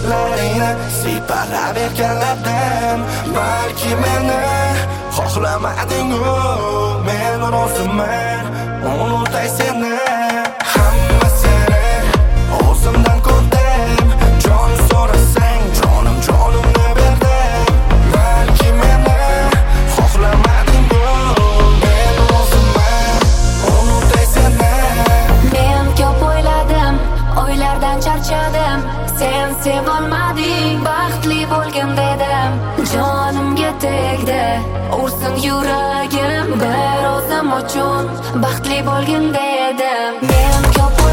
ko'zlaringni siypalab erkaladim. Balki meni xohlamading-u, men roziman unutay seni. Hammasini o'zimdan ko'rdim, jon so'rasang jonimni berdim. Balki meni xohlamading-u, men roziman unutay seni. Men ko'p o'yladim, o'ylardan charchadim. Sen sevolmading, baxtli bo'lgin dedim. Jonimga tegdi, ursin yuragim. Bir o'zim uchun baxtli bo'lgin dedim. Men ko'p